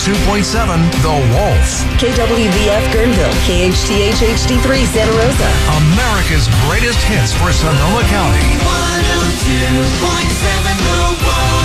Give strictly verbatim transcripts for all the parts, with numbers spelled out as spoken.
two point seven The Wolf. K W V F Guerneville, K H T H H D three Santa Rosa. America's greatest hits for Sonoma County. one oh two point seven The Wolf.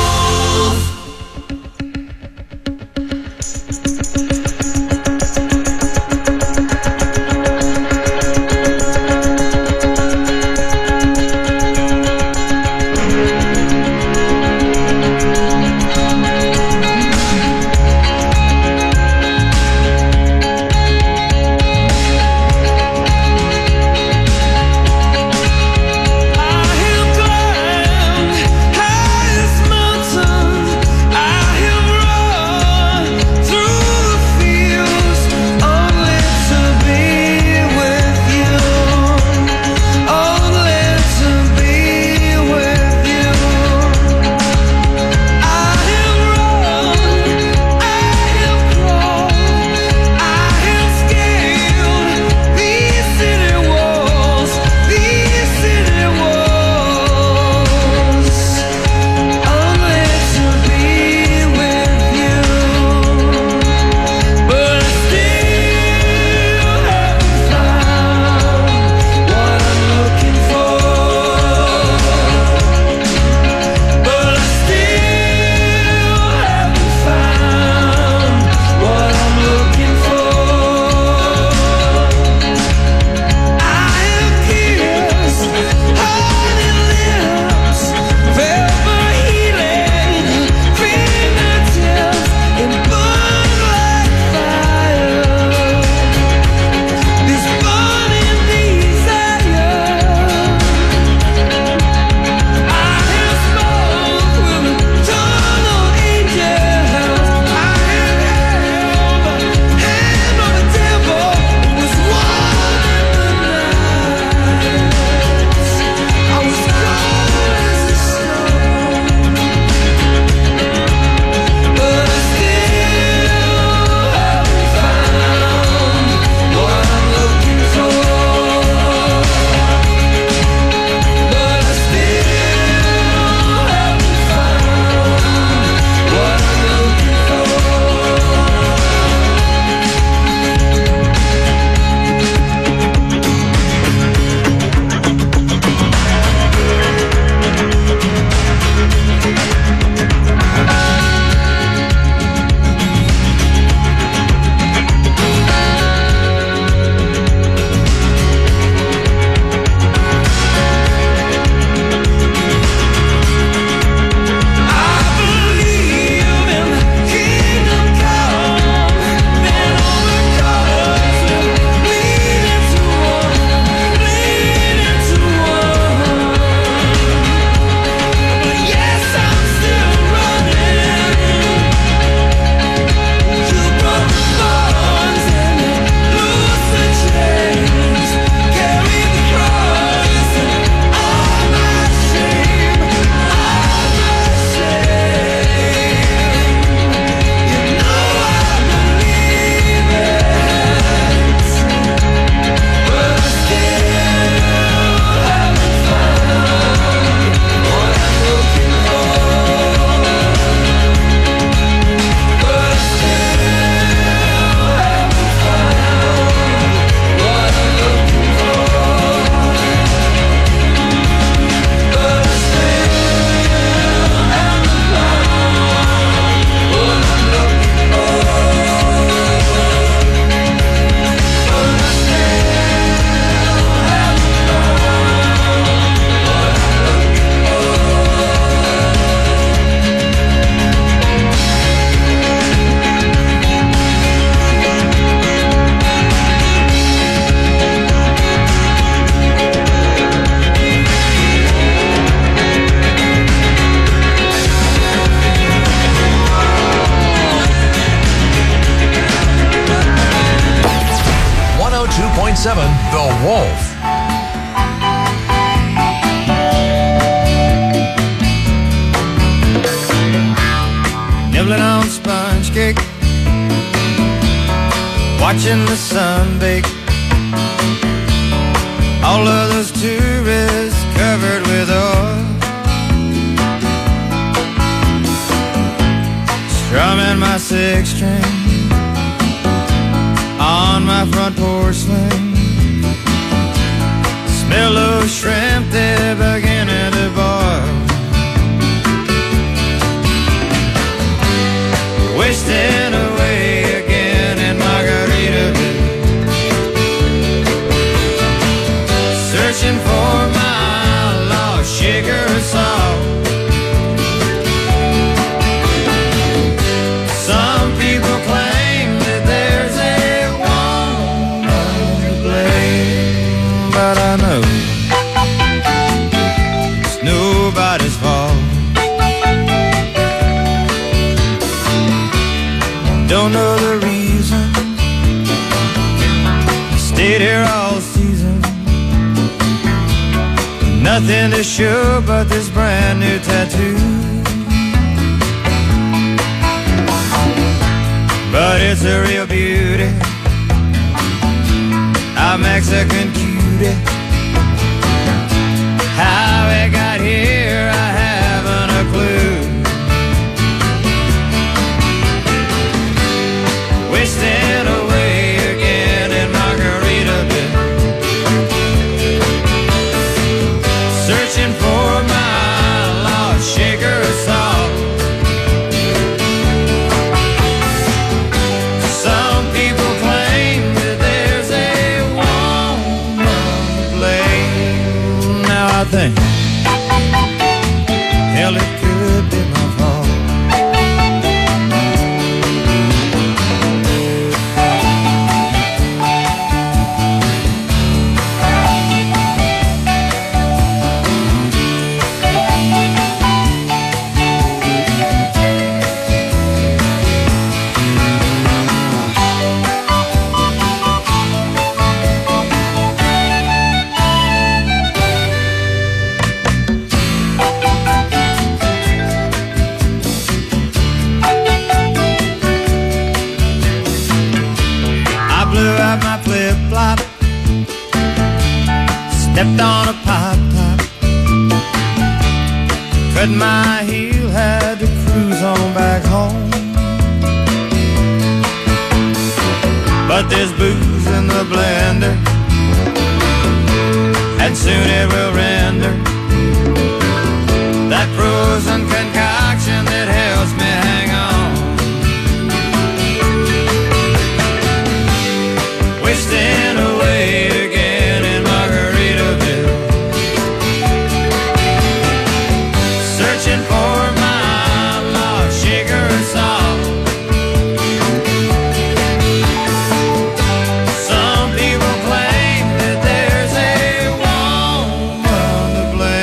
seven The Wolf. Nibbling on sponge cake, watching the sun bake. All of those tourists covered with oil, strumming and my six string on my front porch swing. Smell those shrimp, they're beginning to boil. Wasting away again in Margaritaville, searching for my lost sugar salt. Some people claim that there's a woman to blame, but I know it's nobody's fault. Don't know the reason, stayed here all season. Nothing to show but this brand new tattoo. But it's a real beauty, a Mexican cutie. How it got here, I haven't a clue. Wasting away again in Margaritaville, searching for my lost sugar salt. Some people claim that there's a woman to blame. Now I think, hell, it could be my fault. Stepped on a pop top, cut my heel, had to cruise on back home. But there's booze in the blender, and soon it will render that frozen concoction that helps me hang on. Wasting away again in Margaritaville, searching for my lost sugar salt. Some people claim that there's a woman to blame.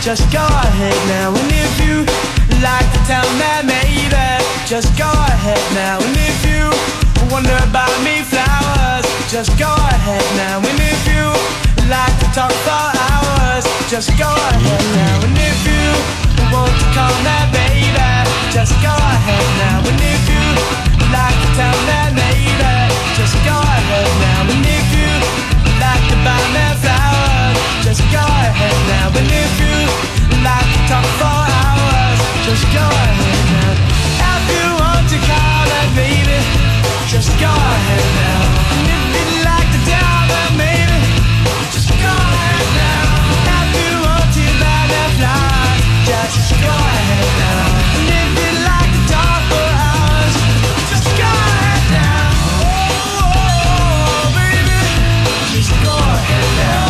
just go ahead now. And if you like to tell me maybe, just go ahead now. And if you wonder about me flowers, just go ahead now. And if you like to talk for hours, just go ahead now. And if you want to call me baby, just go ahead now. And if you like to tell me maybe, just go ahead now. And if you like to buy me flowers, just go ahead now. And if you like to talk for hours, just go ahead now. If you want to call me baby, just go ahead now. And if you'd like to tell me maybe, just go ahead now. If you want to buy me flowers, just go ahead now. And if you'd like to talk for hours, just go ahead now. Oh, baby, just go ahead now.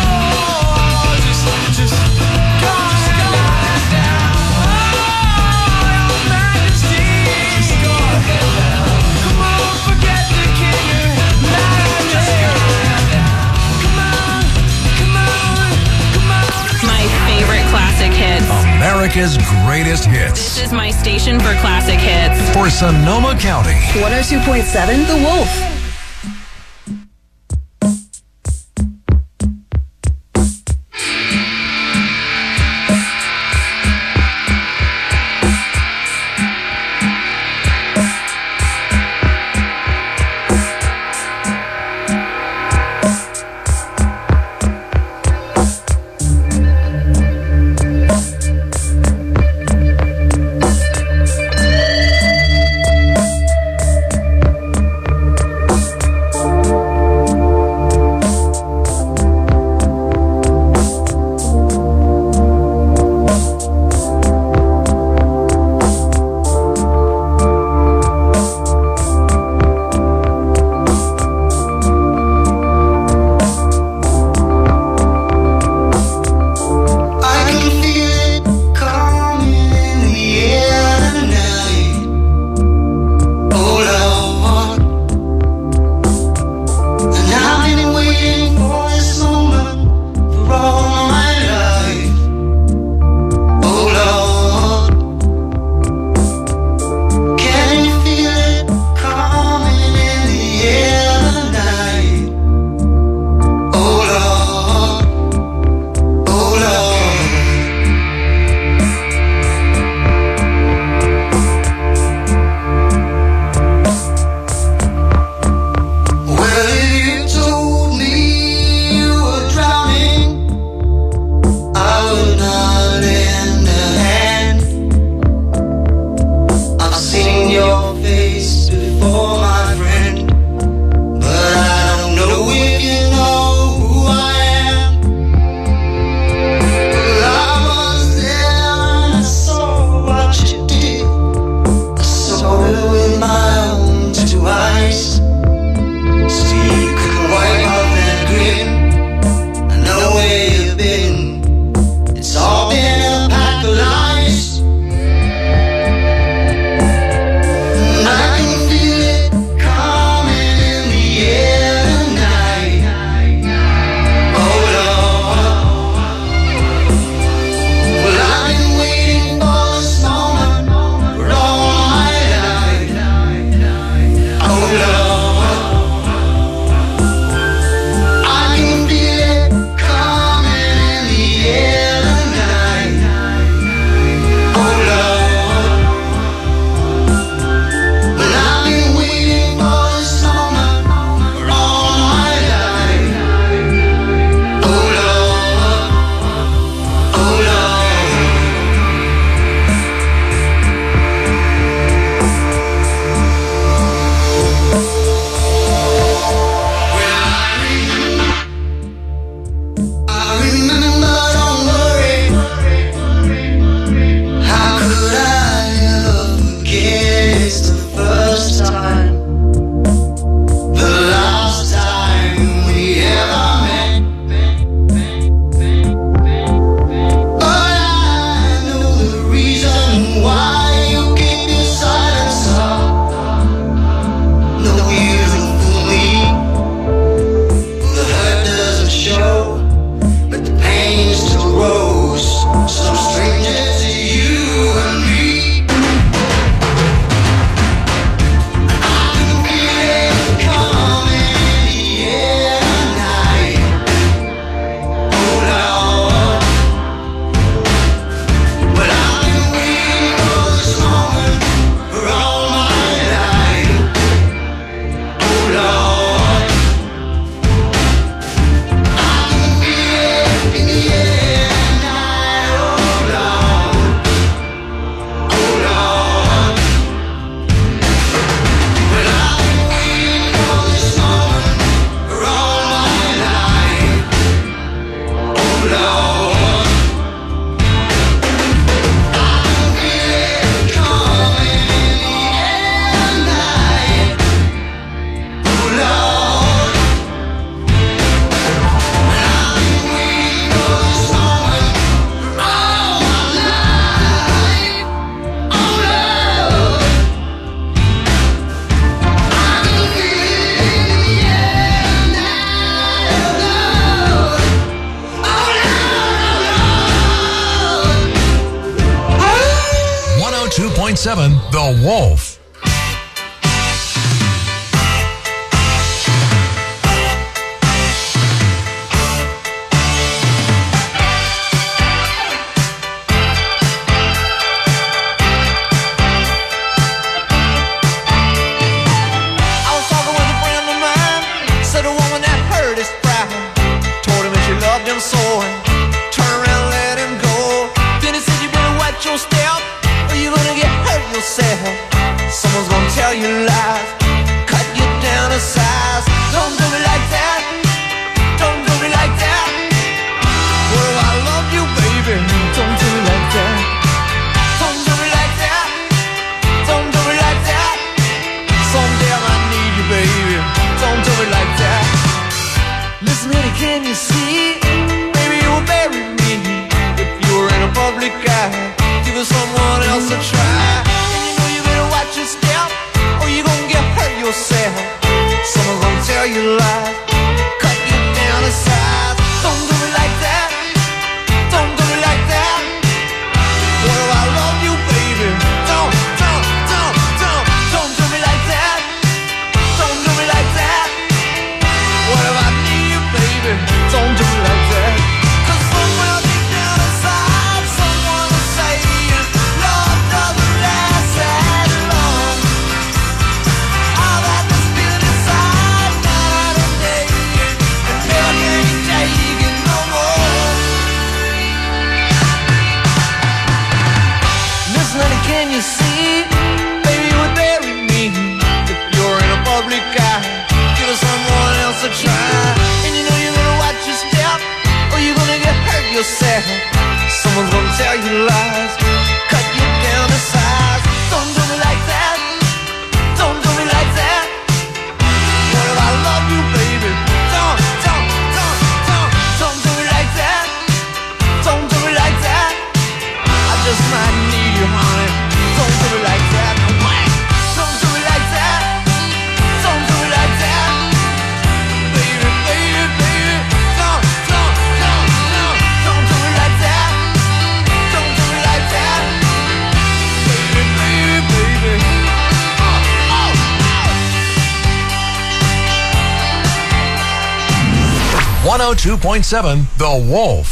Oh, just, just go ahead now. Oh, your Majesty, just go ahead now. Come on, forget the king and majesty. Come on, come on, come on. My favorite classic hits. America's greatest hits This is my station for classic hits. for Sonoma County. one oh two point seven The Wolf. So seven The Wolf. Someone's gonna tell you lies, cut you down to size. Don't do me like that, don't do me like that. What if I love you, baby? Don't do me like that. Don't do me like that, don't do me like that. Someday I might need you, baby. Don't do me like that. Listen, honey, can you see? Baby, you'll bury me if you were in a public eye. Give someone else a try. Watch your step, or you gon' get hurt yourself. Someone's gonna tell you lies, cut you down to size. Don't do me like that, don't do me like that. What if I love you, baby? Don't, don't, don't, don't, don't do me like that. Don't do me like that. What if I need you, baby? Don't do me like that. Cause somewhere deep down inside, someone is saying love doesn't last as long. All that this feeling inside, night and day, and never can take it no more. Listen, honey, can you see? Baby, you would bury me if you're in a public eye. Give someone else a try. And you know you're gonna watch your step, or you're gonna get hurt yourself. Someone's gonna tell you lies, cut you down to size. Don't do me like that, don't do me like that. What if I love you, baby? Don't, don't, don't, don't, don't do me like that. Don't do me like that. I just might need you, honey. Don't do me like that. No way. Don't do me like that. Don't do me like that. Baby, baby, baby. Don't, don't, don't, don't, don't do me like that. Don't do me like that. Baby, baby, baby. Oh, oh, oh. one oh two point seven The Wolf.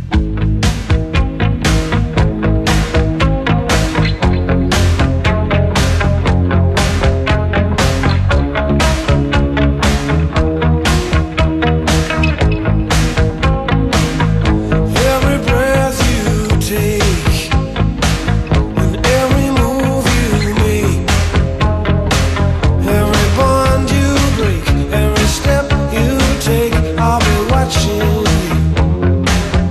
Every breath you take, and every move you make, every bond you break, every step you take, I'll be watching you.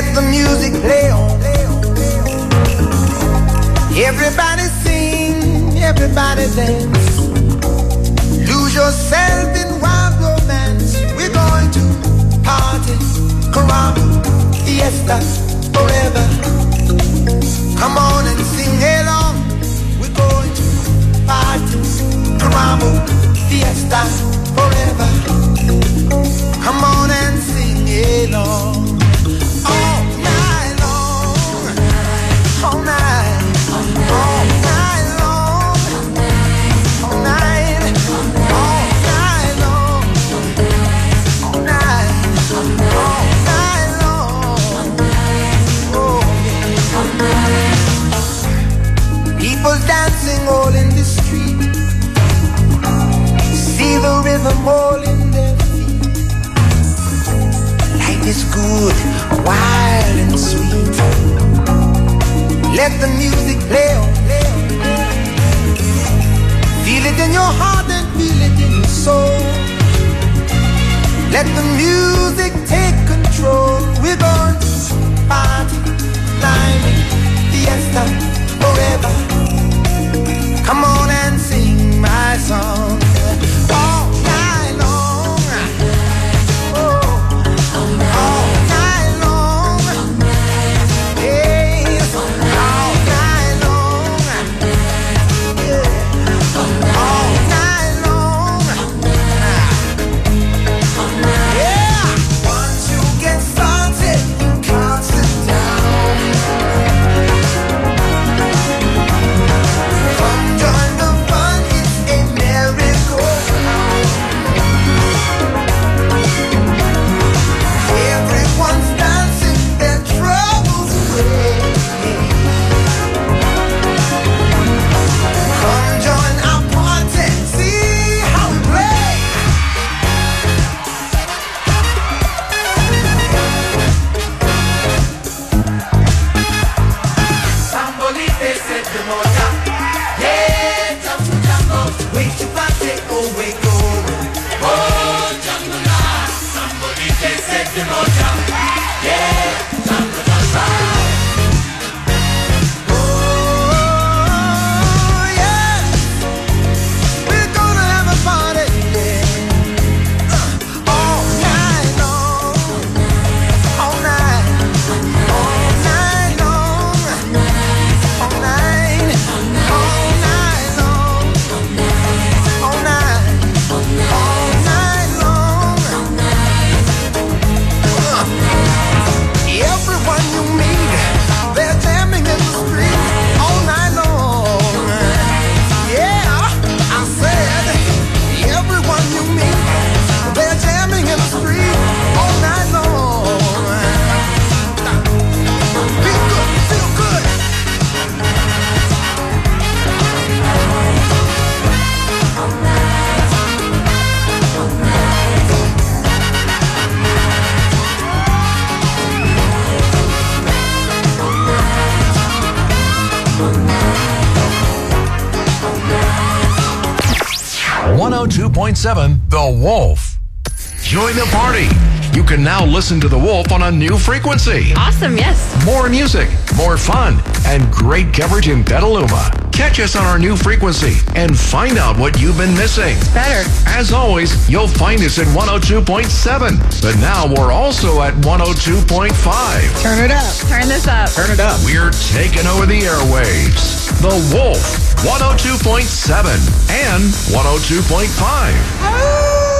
Let the music play on. Everybody sing, everybody dance. Lose yourself in wild romance. We're going to party, caramba, fiesta, forever. Come on and sing along. We're going to party, caramba, fiesta, forever. Come on and sing along. All night long, all night, all night long, all night, all night long, all night, all night long. Oh, yeah. People dancing all in the street. See the rhythm all in their feet. Life is good, wild and sweet. Let the music play on. Feel it in your heart and feel it in your soul. Let the music take control. We're going to party, climbing, fiesta, forever. Come on and sing my song. All night long. Oh, all night long. Yes, all night long. Yeah, all night long. Yeah, once you get started, you can't sit down. Come join the fun, it's a merry-go-round. Everyone's dancing their troubles away. Come join our party, see how we play. Sambolite set the moja. Yeah, jungle, jungle. Wait to party, oh, wait, go. Oh, jungle, now. Sambolite set the moja. Yeah, jungle, jungle. Oh, yeah. We're gonna have a party, yeah. Uh, all night long. All night. All night long. All night. All night long. All night. All night long. Uh, Everyone you meet, they're jamming in the street all night long. Yeah, I said, everyone you meet, they're jamming in the street all night long. Feel good, feel good. one oh two point seven The Wolf. Join the party. You can now listen to The Wolf on a new frequency. Awesome, yes. More music, more fun, and great coverage in Petaluma. Catch us on our new frequency and find out what you've been missing. Better. As always, you'll find us at one oh two point seven, but now we're also at one oh two point five. Turn it up. Turn this up. Turn it up. We're taking over the airwaves. The Wolf, one oh two point seven and one oh two point five. Oh!